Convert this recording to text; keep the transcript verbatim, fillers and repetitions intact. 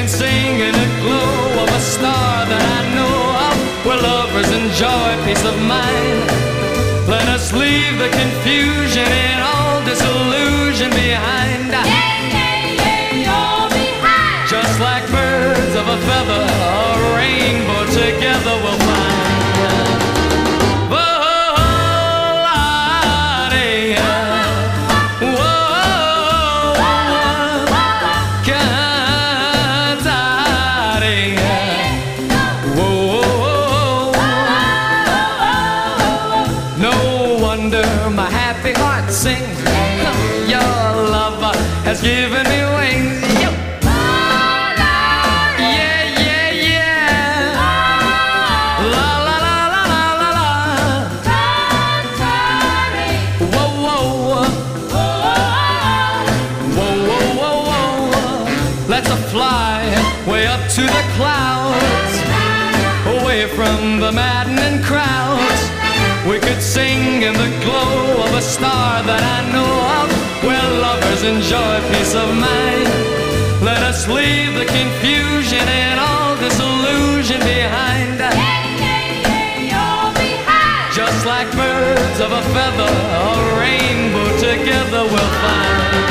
can sing in the glow of a star that I know of, where lovers enjoy peace of mind. Let us leave the confusion and all disillusion behind. Yeah, yeah, yeah, all behind. Just like birds of a feather, a rainbow together we'll find. My happy heart sings. Your love has given me wings. Yo. Yeah, yeah, yeah. La la la la la la la. Whoa, whoa, whoa, whoa, whoa, whoa. Let's fly way up to the clouds, away from the maddening crowds. We could sing in the glow of a star that I know of, where lovers enjoy peace of mind. Let us leave the confusion and all disillusion behind. Yeah, yeah, yeah, all behind. Just like birds of a feather, a rainbow together we'll find.